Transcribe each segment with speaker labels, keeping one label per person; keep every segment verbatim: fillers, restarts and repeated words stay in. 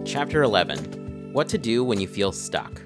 Speaker 1: Chapter eleven, What to Do When You Feel Stuck.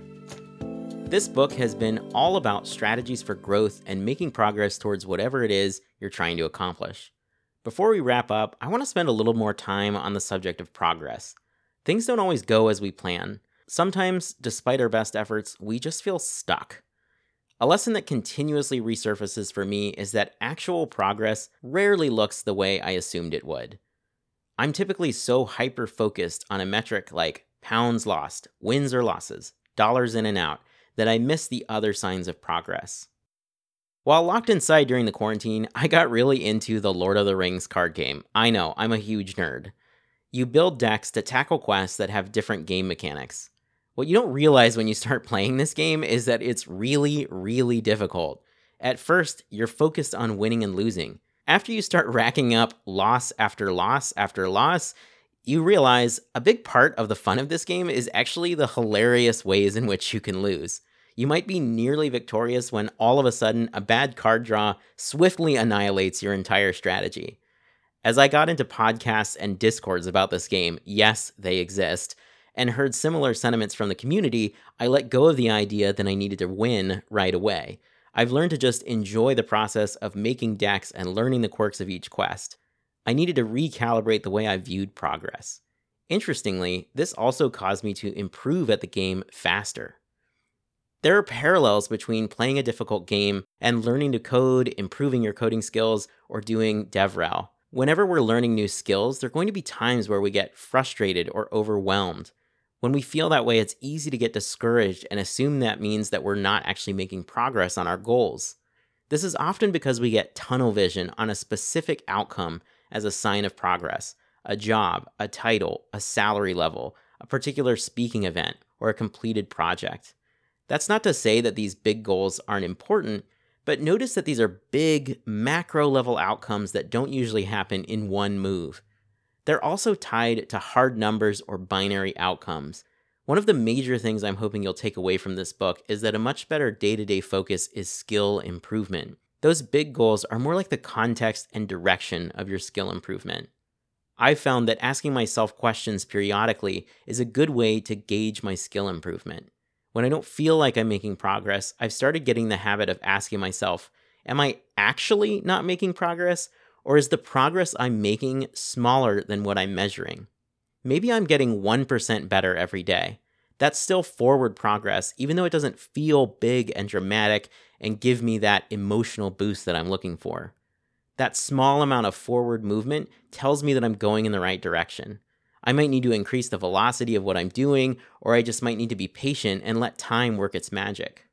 Speaker 1: This book has been all about strategies for growth and making progress towards whatever it is you're trying to accomplish. Before we wrap up, I want to spend a little more time on the subject of progress. Things don't always go as we plan. Sometimes, despite our best efforts, we just feel stuck. A lesson that continuously resurfaces for me is that actual progress rarely looks the way I assumed it would. I'm typically so hyper-focused on a metric like pounds lost, wins or losses, dollars in and out, that I miss the other signs of progress. While locked inside during the quarantine, I got really into the Lord of the Rings card game. I know, I'm a huge nerd. You build decks to tackle quests that have different game mechanics. What you don't realize when you start playing this game is that it's really, really difficult. At first, you're focused on winning and losing. After you start racking up loss after loss after loss, you realize a big part of the fun of this game is actually the hilarious ways in which you can lose. You might be nearly victorious when all of a sudden a bad card draw swiftly annihilates your entire strategy. As I got into podcasts and discords about this game, yes, they exist, and heard similar sentiments from the community, I let go of the idea that I needed to win right away. I've learned to just enjoy the process of making decks and learning the quirks of each quest. I needed to recalibrate the way I viewed progress. Interestingly, this also caused me to improve at the game faster. There are parallels between playing a difficult game and learning to code, improving your coding skills, or doing DevRel. Whenever we're learning new skills, there are going to be times where we get frustrated or overwhelmed. When we feel that way, it's easy to get discouraged and assume that means that we're not actually making progress on our goals. This is often because we get tunnel vision on a specific outcome as a sign of progress: a job, a title, a salary level, a particular speaking event, or a completed project. That's not to say that these big goals aren't important, but notice that these are big, macro-level outcomes that don't usually happen in one move. They're also tied to hard numbers or binary outcomes. One of the major things I'm hoping you'll take away from this book is that a much better day-to-day focus is skill improvement. Those big goals are more like the context and direction of your skill improvement. I've found that asking myself questions periodically is a good way to gauge my skill improvement. When I don't feel like I'm making progress, I've started getting the habit of asking myself, am I actually not making progress? Or is the progress I'm making smaller than what I'm measuring? Maybe I'm getting one percent better every day. That's still forward progress, even though it doesn't feel big and dramatic and give me that emotional boost that I'm looking for. That small amount of forward movement tells me that I'm going in the right direction. I might need to increase the velocity of what I'm doing, or I just might need to be patient and let time work its magic.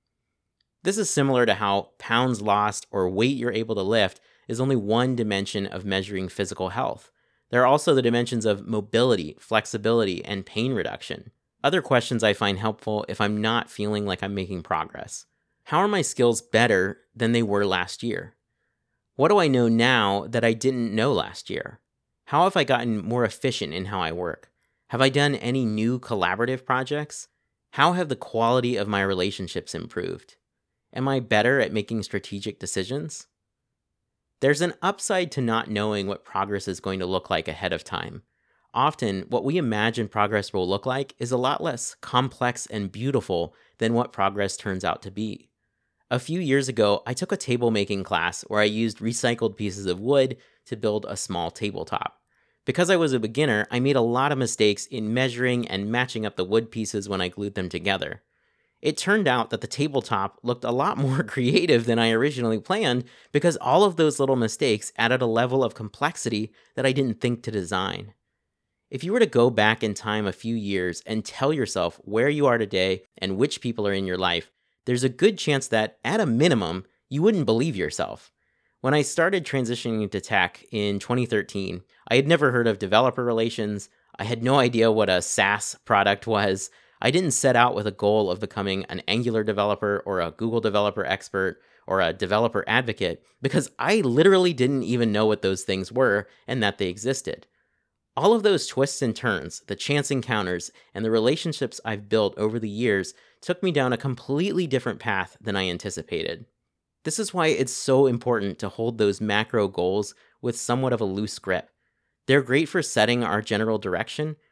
Speaker 1: This is similar to how pounds lost or weight you're able to lift is only one dimension of measuring physical health. There are also the dimensions of mobility, flexibility, and pain reduction. Other questions I find helpful if I'm not feeling like I'm making progress. How are my skills better than they were last year? What do I know now that I didn't know last year? How have I gotten more efficient in how I work? Have I done any new collaborative projects? How have the quality of my relationships improved? Am I better at making strategic decisions? There's an upside to not knowing what progress is going to look like ahead of time. Often, what we imagine progress will look like is a lot less complex and beautiful than what progress turns out to be. A few years ago, I took a table making class where I used recycled pieces of wood to build a small tabletop. Because I was a beginner, I made a lot of mistakes in measuring and matching up the wood pieces when I glued them together. It turned out that the tabletop looked a lot more creative than I originally planned because all of those little mistakes added a level of complexity that I didn't think to design. If you were to go back in time a few years and tell yourself where you are today and which people are in your life, there's a good chance that, at a minimum, you wouldn't believe yourself. When I started transitioning to tech in twenty thirteen, I had never heard of developer relations. I had no idea what a SaaS product was. I didn't set out with a goal of becoming an Angular developer or a Google developer expert or a developer advocate because I literally didn't even know what those things were and that they existed. All of those twists and turns, the chance encounters, and the relationships I've built over the years took me down a completely different path than I anticipated. This is why it's so important to hold those macro goals with somewhat of a loose grip. They're great for setting our general direction,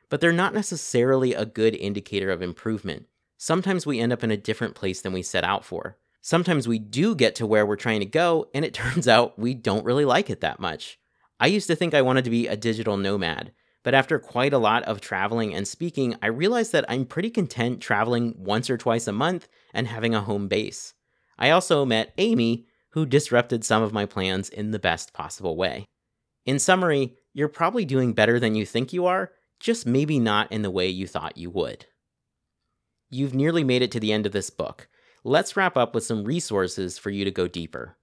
Speaker 1: but they're not necessarily a good indicator of improvement. Sometimes we end up in a different place than we set out for. Sometimes we do get to where we're trying to go, and it turns out we don't really like it that much. I used to think I wanted to be a digital nomad, but after quite a lot of traveling and speaking, I realized that I'm pretty content traveling once or twice a month and having a home base. I also met Amy, who disrupted some of my plans in the best possible way. In summary, you're probably doing better than you think you are, just maybe not in the way you thought you would. You've nearly made it to the end of this book. Let's wrap up with some resources for you to go deeper.